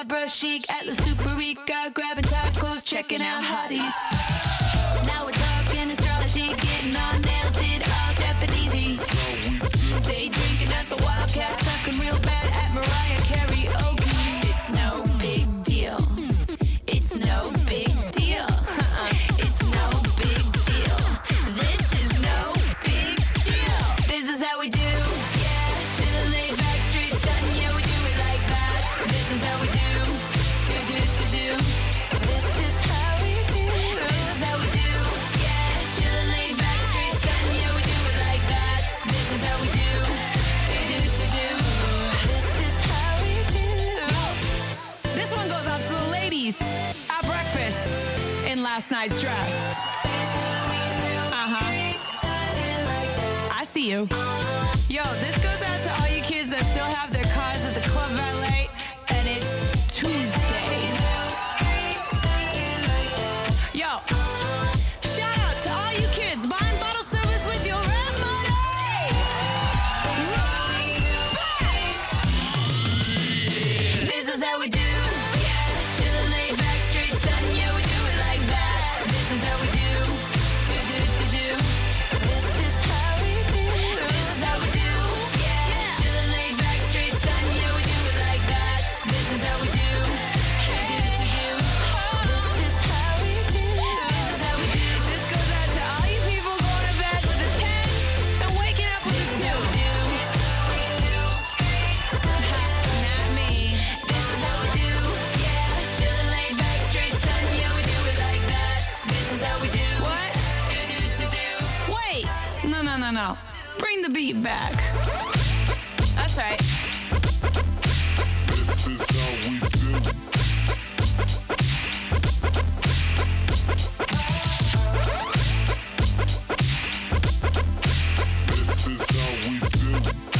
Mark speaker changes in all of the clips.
Speaker 1: brush chic, Atlas Super Rica, grabbing tacos, checking out hotties. Now we're talking astrology, getting on nails, did all Japanesey. Day drinking at the Wildcat, sucking real bad at Mariah karaoke. It's no big deal. It's no big deal. It's no big deal. This is no big deal. This is how we do. Yeah, chillin' laid back, straight stuntin'. Yeah, we do it like that. This is how we do. Do. This is how we do. This is how we do. Yeah, chillin' laid back, straight stuntin'. Yeah, we do it like that. This is how we do. Do. This is how we do. This one goes out to the ladies at breakfast in last night's dress. I see you. Yo, this goes out to all you kids that still have their cars at the Club Valet, and it's Tuesday. Yo, shout out to all you kids buying bottle service with your rent money. Respect. This is how we do. Yeah, chillin' laid back, straight stuntin'. Yeah, we do it like that. This is how we do. Do. This is how we do. This is how we do. Yeah, chillin' laid back, straight stuntin'. Yeah, we do it like that. This is how we do. Do. This is how we do. This is how we do. This goes out to all you people going to bed with a 10 and waking up with a 2. Not me. This is how we do. Yeah, chillin' laid back, straight stuntin'. Yeah, we do it like that. This is how we do. What? Do. Wait. No. Bring the beat back. That's right.
Speaker 2: This is how we do. This is how we do.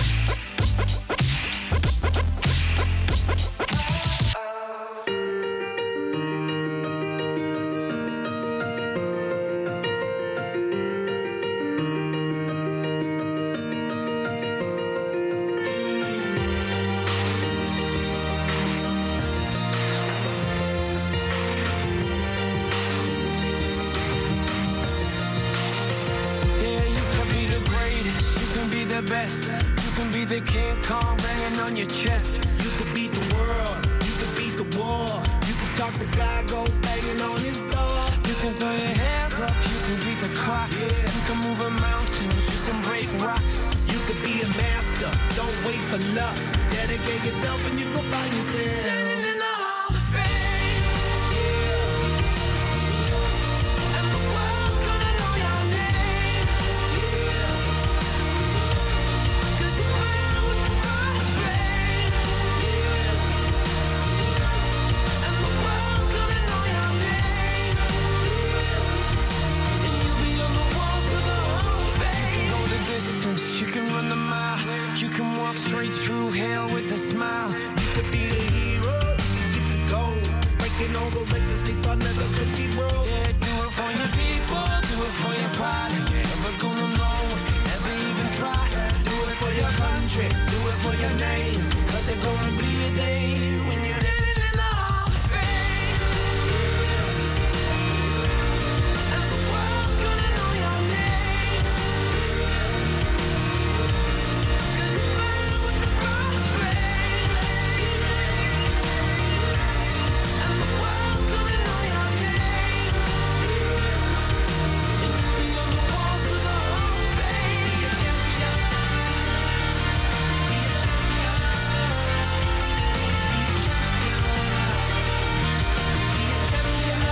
Speaker 3: Yeah, you can be the greatest, you can be the best, you can be the King Kong banging on your chest.
Speaker 4: You could beat the world, you could beat the war. You could talk to God, go banging on his door.
Speaker 3: You can throw your hands up, you can beat the clock.
Speaker 4: Yeah.
Speaker 3: You can move a mountain, you can break rocks.
Speaker 4: You could be a master, don't wait for luck. Dedicate yourself and you go find yourself.
Speaker 3: Sitting in the Hall of Fame, and the world's gonna know your name. 'Cause you ran with the crossfade, and the world's gonna know your name. And you'll be on the walls of the Hall of Fame. You can go the distance, you can run the mile, you can walk straight through hell with a smile.
Speaker 4: You could be the hero, you could get the gold. Breaking all the records they thought never could be broke.
Speaker 3: Yeah, do it for your people, do it for your pride. And you're never gonna know if you never even try.
Speaker 4: Do it for your country, do it for your name. 'Cause there's gonna be a day when you're
Speaker 3: Sitting in the Hall of Fame, and the world's gonna know your name. 'Cause you ran with the crossfade, and the world's gonna know your name. And you'll be on the walls of the Hall of Fame.
Speaker 4: be a champion. Be a champion. Be a champion.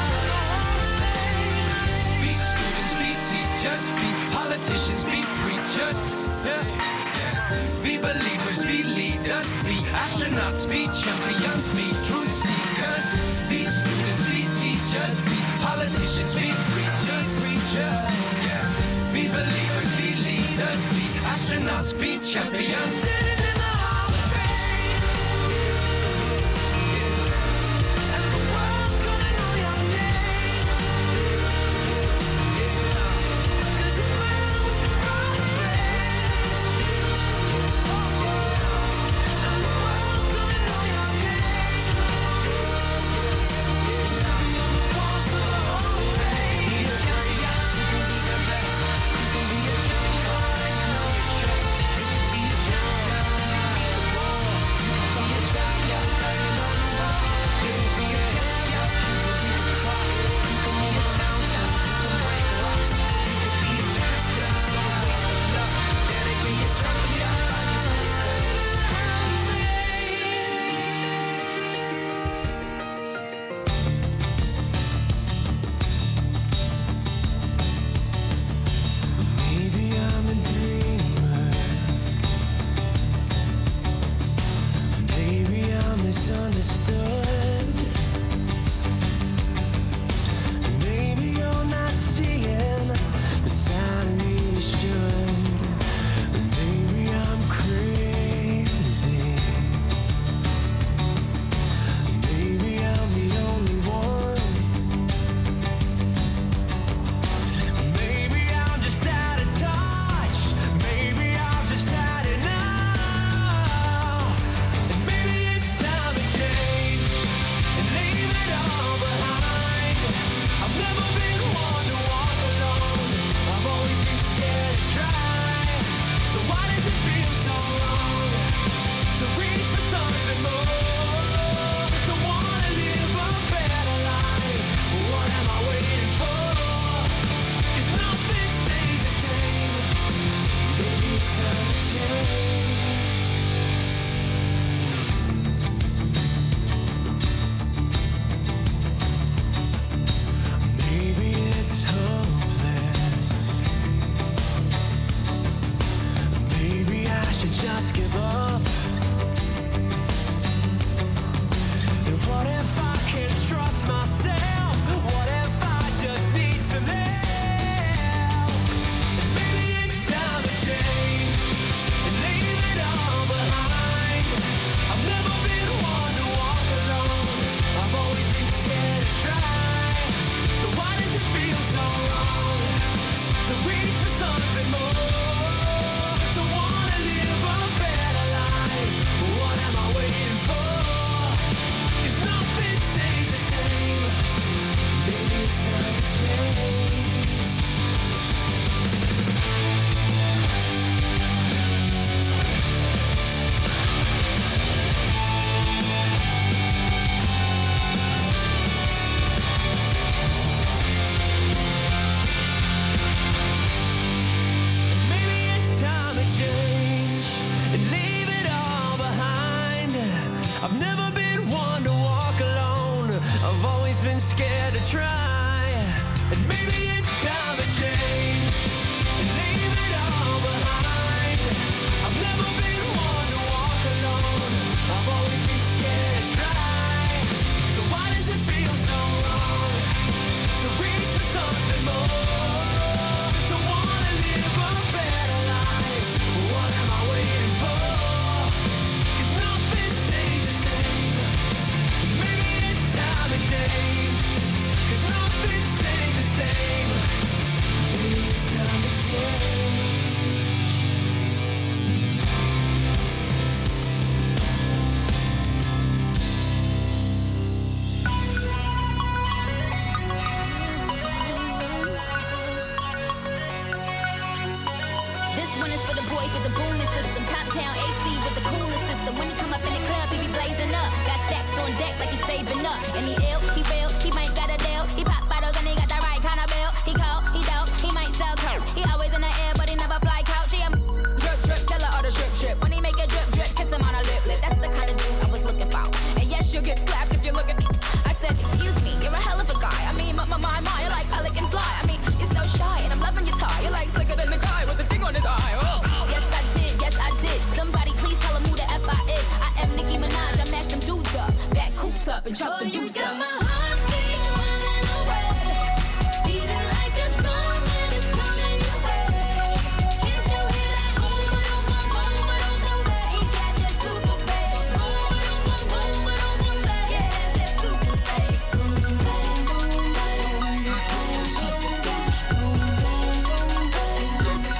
Speaker 3: Be students, be teachers, be politicians, be preachers. Yeah. Be believers, be leaders, be astronauts, be champions, be truth seekers. Be students, be teachers, be politicians, be preachers. Yeah. Be believers, be leaders, be astronauts, be champions. Sitting in the Hall of Fame, and the world's gonna know your name. 'Cause you ran with the crossfade, and the world's gonna know your name. try. And maybe it's time to change and leave it all behind. I've never been one to walk alone. I've always been scared to try. So why does it feel so wrong to reach for something more? To wanna live a better life. What am I waiting for? 'Cause nothing stays the same. Maybe it's time to change. 'Cause nothing stays the same. Maybe it's time to change.
Speaker 1: This one is for the boys with the booming system. Top down AC with the coolest system. When he come up in the club, he be blazing up. Got stacks on deck like he's saving up. And he ill, he real, he might got a deal. He pop bottles and he got the right kind of bill. He cold, he dope, he might sell coke. He always in the air, but he never fly couch. He a drip drip, seller or the strip strip. When he make a drip drip, kiss him on a lip lip. That's the kind of dude I was looking for. And yes, you'll get slapped if you look at me. I said, excuse me, you're a hell of a guy. I mean, my, you're like pelican fly. I mean, you're so shy and I'm loving your tie. You're like slicker than the guy with the thing on his eye. Oh. Yes, I did. Somebody please tell him who the F I is. I am Nicki Minaj, I mack them dudes up. Back coops up and chop them dudes up. My heartbeat running away. Beating like a drum and it's coming your way. Can't you hear that boom, boom, boom, boom, boom, boom, boom? He got that super bass. Boom, boom, boom, boom, boom, boom, boom. Yeah, that's that super bass. Boom, bass, boom, bass, boom, bass, boom, bass, boom, bass, boom, bass.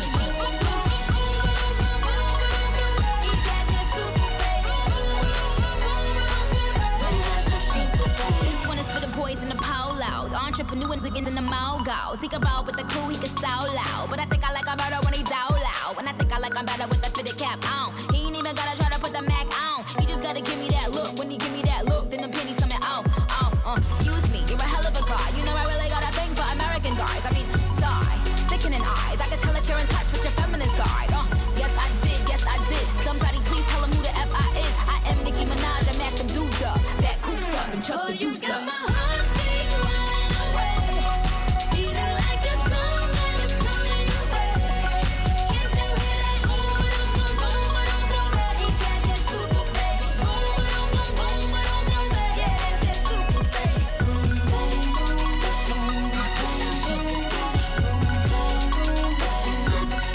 Speaker 1: This one is for the boys in the polos, entrepreneurs again in the mogos. He can roll with the crew, he can sound loud, but I think I like him better when he down loud. And I think I like him better with the fitted cap on. He ain't even gotta try to put the Mac on. He just gotta give me that look. When he give me that look, then the pennies coming off. Excuse me, you're a hell of a guy. You know I really got a thing for American guys. I mean, sigh, sickening eyes. I can tell that you're in touch with your feminine side. Yes I did. Somebody please tell him who the F I is. I am Nicki Minaj, I mack them dudes up. That coops up and chuck the dudes up. My heartbeat running away. Beating like a drum and it's coming your way. Can't you hear that boom, boom, boom, boom, boom, boom, boom? He got that super bass. Boom, boom, boom, boom, boom, boom, boom. Yeah, that's that super bass. Boom, bass, boom, bass, boom, bass, boom, bass, boom, bass, boom, bass.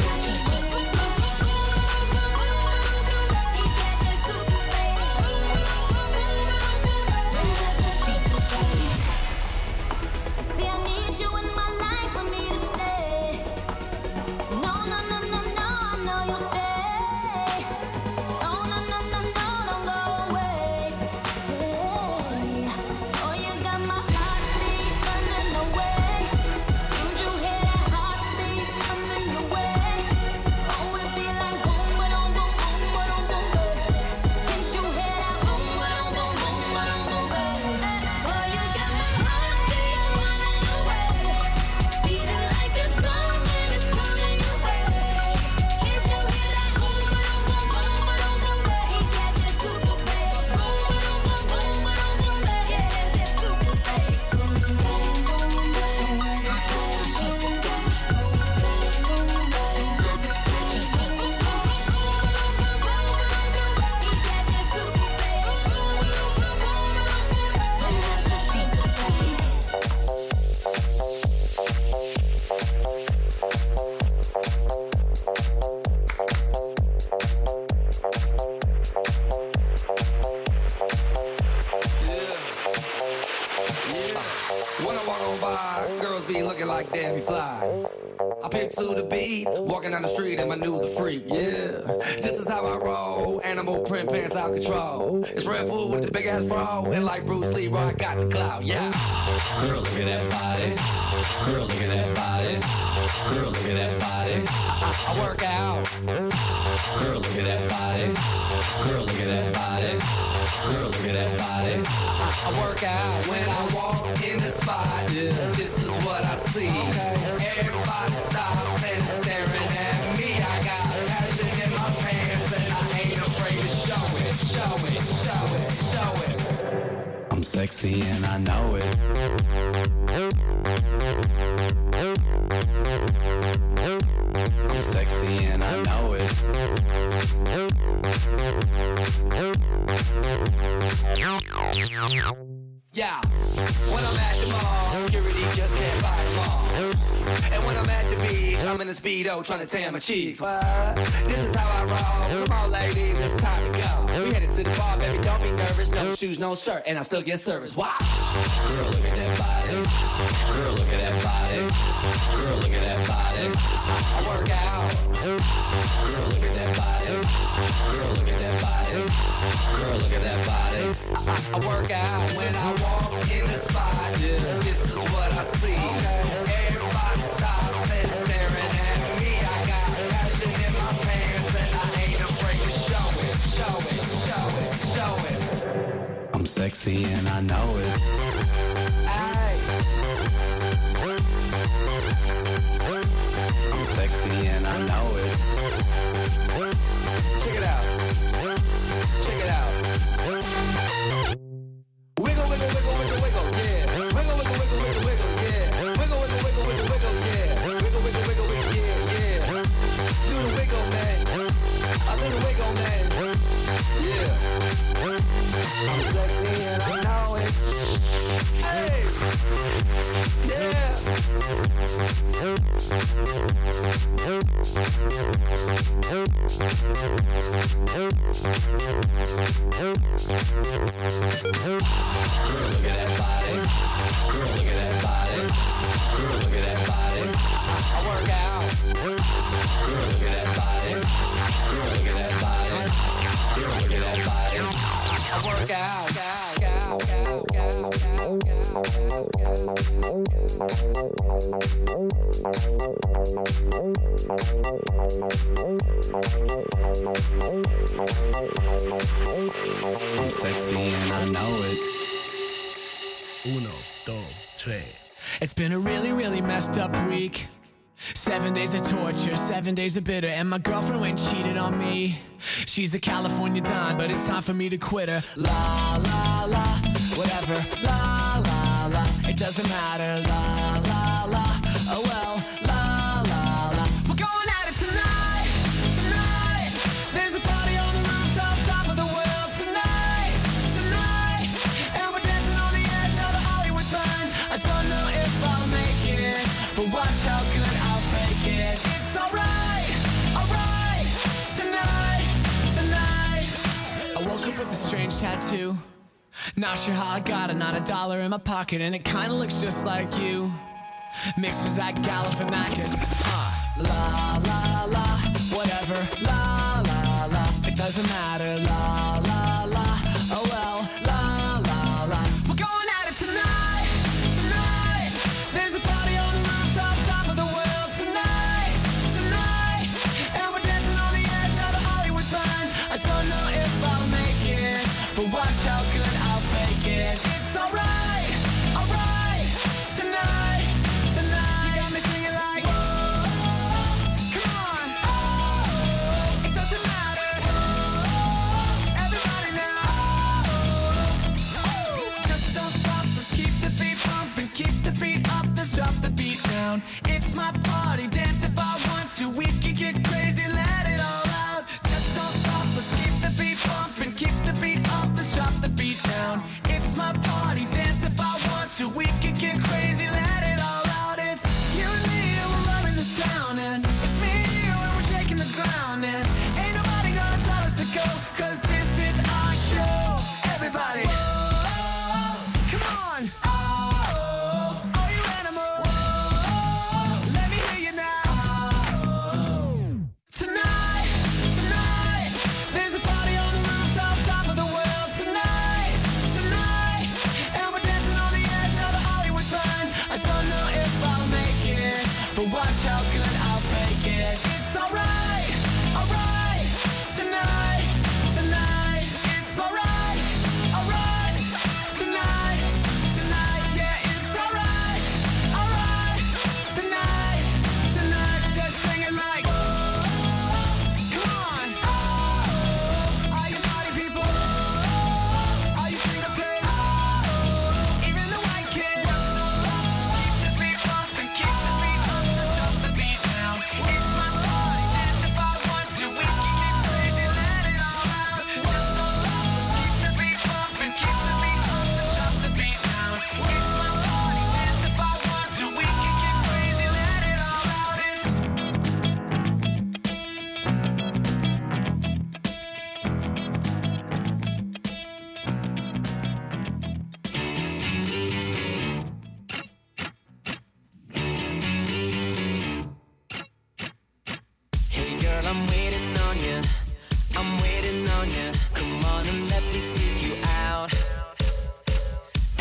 Speaker 1: See, I need you in my life for me to stay. No, I know you'll stay. No, don't go away. Hey. Oh, you got my heartbeat running away. Don't you hear that heartbeat coming your way? Oh, it be like boom, ba-dum, boom, boom, ba-dum, boom, boom. Can't you hear that boom, ba-dum, boom, boom, ba-dum, boom, boom? Oh, you got my heartbeat running away. Beating like a drum and it's coming your way. Can't you hear that boom, ba-dum, boom, boom, ba-dum, boom, boom? He got that super bass. Boom, ba-dum, boom, boom, ba-dum, boom, boom. Yeah, that's that super bass. Boom, bass, boom, bass, boom, bass, boom, bass, boom, bass, boom, bass. He got that super bass. Boom, boom, boom, boom, boom, boom. That's that super bass.
Speaker 5: When I walk on by, girls be looking like Debbie Fly. I pick to the beat, walking down the street and my new the freak, yeah. This is how I roll, animal print pants out control. It's Red Bull with the big ass bra, and like Bruce Lee, I got the clout, yeah. Girl, look at that body. Girl, look at that body. Girl, look at that body. I work out. Girl, look at that body. Girl, look at that body. Girl, look at that body. I work out when I walk in the spot. Yeah. This is what I see. Everybody stops and is staring at me. I got passion in my pants and I ain't afraid to show it, show it, show it, show it. I'm sexy and I know it. I'm sexy and I know it. Yeah, when I'm at the mall, security just can't fight them all. And when I'm at the beach, I'm in a Speedo trying to tan my cheeks. What? This is how I roll. Come on, ladies, it's time to go. We headed to the bar, baby, don't be nervous. No shoes, no shirt, and I still get service. Wow. Girl, look at that body. Girl, look at that body. Girl, look at that body. I work out. Girl, look at that body. Girl, look at that body. Girl, look at that body. I work out when I walk in the spot. Yeah, this is what I see. Everybody stops and staring at me. I got passion in my pants and I ain't afraid to show it, show it, show it, show it. I'm sexy and I know it. Ay. I'm sexy and I know it. Check it out. Check it out. Wiggle, wiggle, wiggle, wiggle, wiggle, yeah. Wiggle, wiggle, wiggle, wiggle, wiggle, yeah. Wiggle, wiggle, wiggle, wiggle, wiggle, yeah. Wiggle, wiggle, wiggle, wiggle, yeah, yeah. Do the wiggle, man. I do the wiggle, man. Yeah. I'm sexy and I know it. Hey. Yeah. Girl, look at that body. Girl, look at that body. Girl, look at that body. I work out. Girl, look at that body. Girl, look at that body. Girl, look at that body. I work out. I'm sexy and I know it.
Speaker 4: 1, 2, 3.
Speaker 3: It's been a really, really messed up week. 7 days of torture, 7 days of bitter, and my girlfriend went and cheated on me. She's a California dime, but it's time for me to quit her. La, la, la, whatever. La, la, la, it doesn't matter. La, la, la, oh well. La, la, la, we're going at it tonight, tonight. There's a party on the rooftop, top of the world tonight, tonight. And we're dancing on the edge of the Hollywood sign. I don't know if I'll make it, but watch how good I'll fake it. It's alright, tonight, tonight. I woke up with a strange tattoo. Not sure how I got it, not a dollar in my pocket, and it kinda looks just like you. Mixed with Zach Galifianakis. La, la, la, whatever. La, la, la, it doesn't matter. La, la, la, oh well. La, la, la, we're going at it tonight, tonight. There's a party on the rooftop, top of the world tonight, tonight. And we're dancing on the edge of the Hollywood sign. I don't know if I'll make it, but watch how good I'll fake it. It's alright, tonight, tonight. You got me singing like, whoa, come on, oh, it doesn't matter, whoa, everybody now, oh, just don't stop, let's keep the beat pumping, keep the beat up, let's drop the beat down. It's my party, dance if I want to, we can get crazy, let it all out. Just don't stop, let's keep the beat pumping, keep the beat up, let's drop the beat down. It's my party, dance if I want to, we can get crazy, let it all out. It's you and me and we're running this town, and it's me and you and we're shaking the ground, and ain't nobody gonna tell us to go, cause this is our show. Everybody, whoa, come on, oh, all you animals, whoa, let me hear you now. Tonight, tonight, there's a party on the rooftop, top of the world tonight, tonight. And we're dancing on the edge of the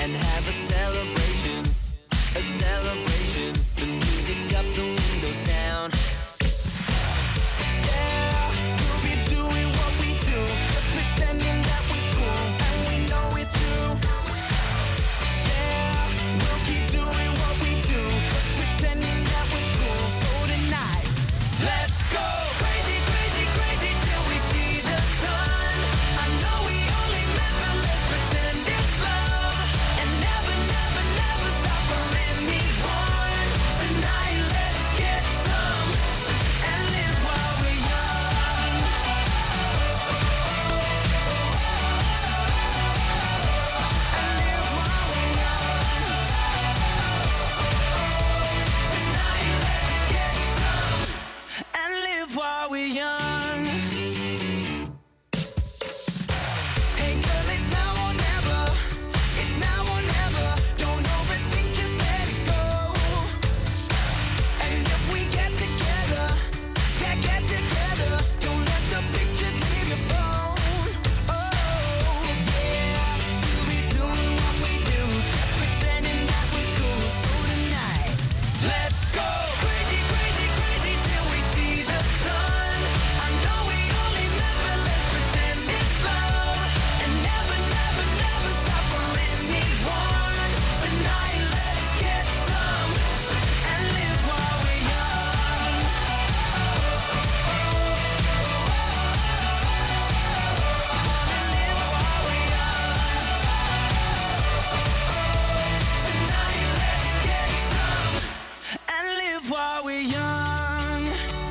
Speaker 3: and have a celebration. A celebration. The music up, the windows down.
Speaker 4: Yeah, we'll be doing what we do, just pretending that we're cool, and we know it too. Yeah, we'll keep doing what we do, just pretending that we're cool. So tonight,
Speaker 3: Let's go!
Speaker 1: Crazy, crazy, crazy till we see the sun. I know we only met, but let's pretend it's love. And never, never, never stop for anyone. Tonight, let's get some and live while we're young. And live while we're young. Tonight, let's get some
Speaker 3: And live while we're young.
Speaker 4: hey girl, it's now or never. It's now or never. Don't overthink, just let it go. And if we get together, yeah, get together. Don't let the pictures leave your phone. Oh, yeah, we'll be doing what we do, just pretending that we're cool. So tonight,
Speaker 3: Let's go!
Speaker 1: crazy, crazy, crazy till we see the sun. I know we only met, but let's pretend it's love. And never, never, never stop for anyone. Tonight, let's get some and live while we're young. Wanna live while we're young. Tonight, let's get some.
Speaker 3: And live while we're young.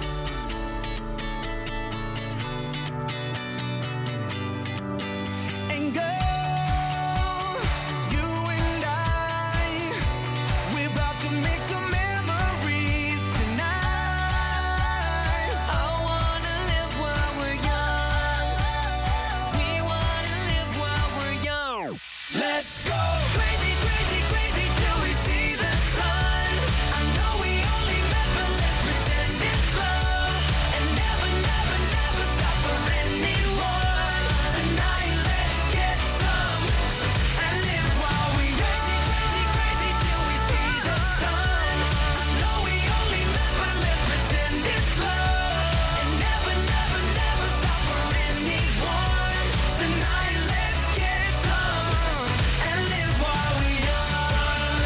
Speaker 4: and girl, you and I, we're about to make some memories tonight.
Speaker 1: I wanna live while we're young. We wanna live while we're young.
Speaker 3: Let's go!
Speaker 1: Crazy, crazy, crazy till we see the sun. I know we only met, but let's pretend it's love. And never, never, never stop for anyone. Tonight, let's get some and live while we're young. Crazy, crazy, crazy till we see the sun. I know we only met, but let's pretend it's love. And never, never, never stop for anyone. Tonight, let's get some and live while we're young.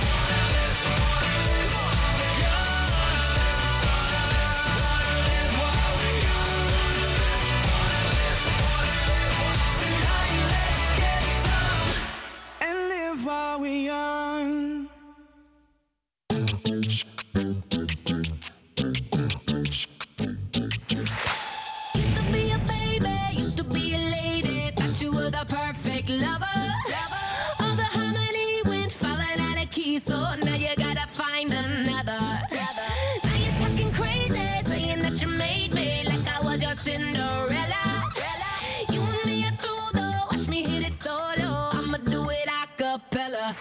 Speaker 1: Tonight, let's get some.
Speaker 4: And live while we're young.
Speaker 1: Used to be a baby, used to be a lady. Thought you were the perfect lover. All the harmony went falling out of key, so now you gotta find another. Now you're talking crazy, saying that you made me like I was your Cinderella. You and me are through though, watch me hit it solo. I'ma do it a cappella.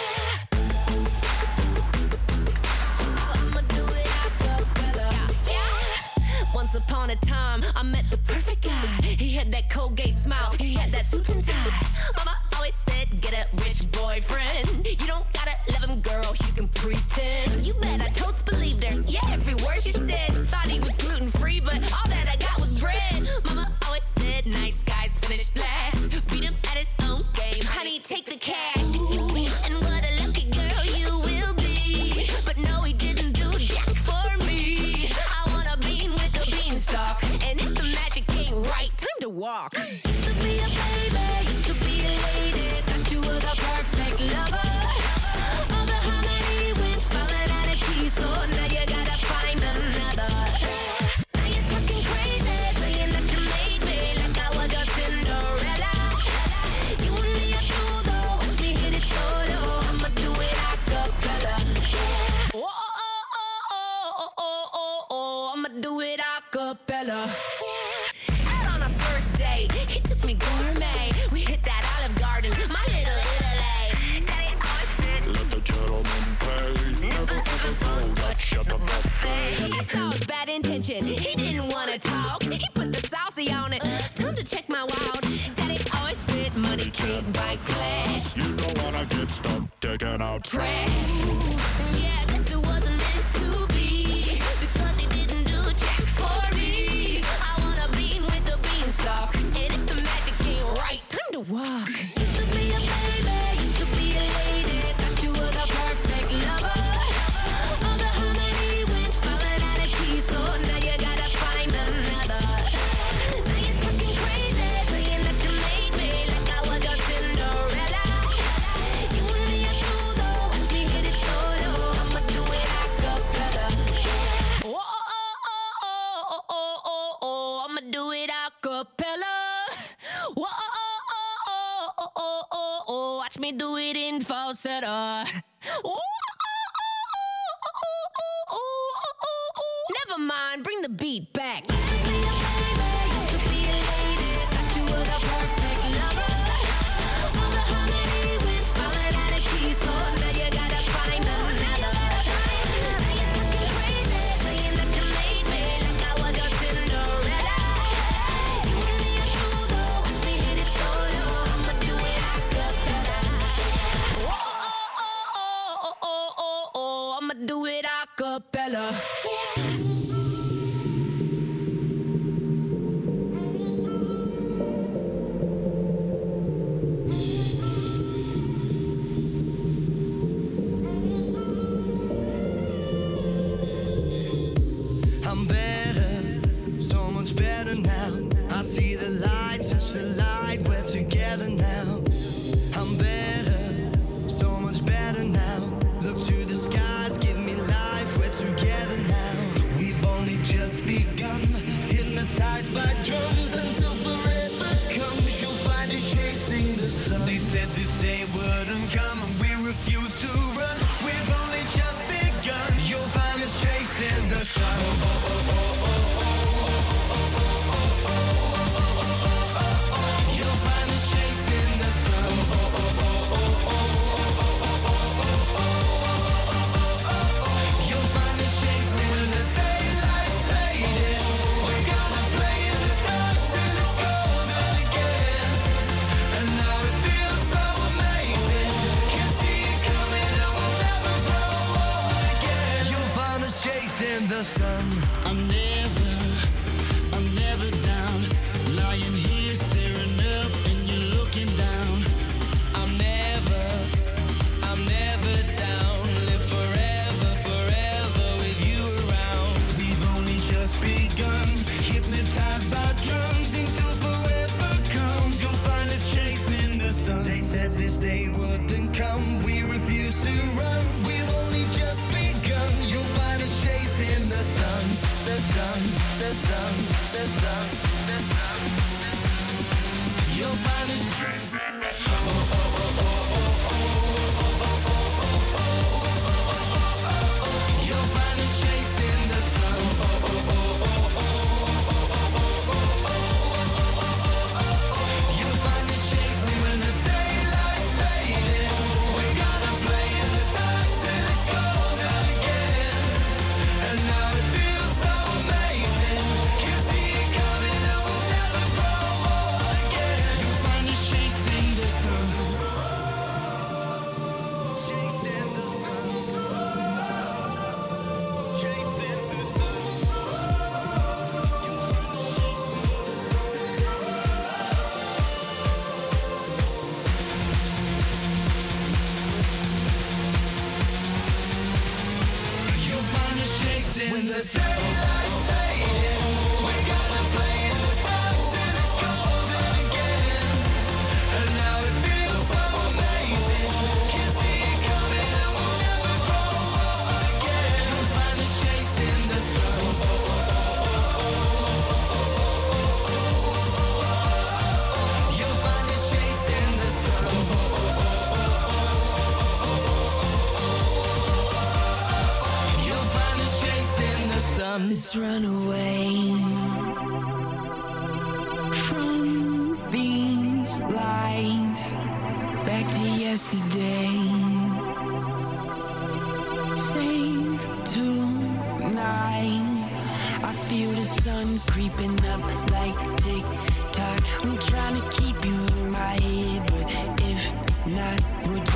Speaker 1: I'ma do it a cappella. Once upon a time, I met the perfect guy. He had that Colgate smile, he had that suit and tie. Mama always said, get a rich boyfriend. You don't gotta love him, girl, you can pretend. You bet I totes believed her, yeah, every word she said. Thought he was gluten-free, but all that I got was bread. Mama always said, nice guys finish last. Beat him at his own game, honey, take the cash. And what a lucky girl you will be. But no, he didn't do jack for me. I want a bean with a beanstalk. And if the magic ain't right, time to walk. Used to be a baby, used to be a lady. Thought you were the perfect lover. All the harmony went falling out of key, so now you gotta find another. Now you're talking crazy, saying that you made me like I was your Cinderella. You and me are through though, watch me hit it solo. I'ma do it a cappella. Oh, oh, oh, oh, oh, oh, oh, oh, I'ma do it a cappella. Out on a first date, he took me gourmet. We hit that Olive Garden, my little Italy. Daddy always said,
Speaker 2: Let the gentleman pay. Never ever go Dutch at the buffet.
Speaker 1: I saw his bad intention. He didn't wanna talk. He put the saucy on it. Time to check my wild. Daddy always said money can't buy class.
Speaker 2: You don't wanna get taking out
Speaker 1: trash. Yeah, guess it wasn't meant to be, because he didn't do jack for me. I wanna bean with the beanstalk, and if the magic ain't right, time to walk. Used to be a baby, used to be a lady, thought you were the perfect lover. All the harmony went falling out of key, so now you gotta find another. Now you're talking crazy, saying that you made me like I was your Cinderella. You and me are through though, watch me hit it solo. I'ma do it a cappella. Oh, oh, oh, oh, oh, oh, oh, oh, I'ma do it a cappella. Oh, oh, oh, oh, oh, oh, oh, oh, watch me do it in falsetto. Oh, never mind, bring the beat back. Used to be a baby, used to be a lady, thought you were the perfect lover. All the harmony went falling out of key, so now you gotta find another. Now you're talking crazy, saying that you made me like I was your Cinderella. You and me are through though, watch me hit it solo. I'ma do it a cappella. Oh, oh, oh, oh, oh, oh, oh, I'ma do it a cappella.
Speaker 3: I'm better, so much better now. I see the light, touch the light, we're together now. I'm better, so much better now. Look to the skies, give me life, we're together now. We've only just begun, hypnotized by drums until forever comes. You'll find us chasing the sun. They said this day wouldn't come and we refuse to run. We've only just begun. You'll find us chasing the sun. You'll find us chasing the sun. You'll find us chasing the daylight's fading. We're gonna play in the dark till it's golden again. And now it feels so amazing. Can see it coming and we'll never grow old again. You'll find us chasing the sun. I'm never down. Lying here staring up and you're looking down. I'm never down. Live forever, forever with you around. We've only just begun, hypnotized by drums until forever comes. You'll find us chasing the sun. They said this day wouldn't come. We refuse to run. We've only just begun. You'll find us chasing the sun, the sun, the sun, the sun, the sun, the sun. You'll find us chasing the sun. You'll find us chasing the sun. You'll find us chasing when the daylight's fading. We're gonna play in the dark till it's golden again. And now it feels so amazing. Can see it coming and we'll never grow old again. You'll find us chasing the sun. Chasing the sun. Chasing the sun. You'll find us chasing the sun. You'll find us chasing when the daylight's fading. We're gonna play in the dark till it's golden again. And now it feels so amazing. Can see it coming and we'll never grow old again. You'll find us chasing the sun. You'll find us chasing the sun. You'll find us chasing the sun.
Speaker 4: Let's run away from these lies back to yesterday. Save tonight. I feel the sun creeping up like tick tock. I'm trying to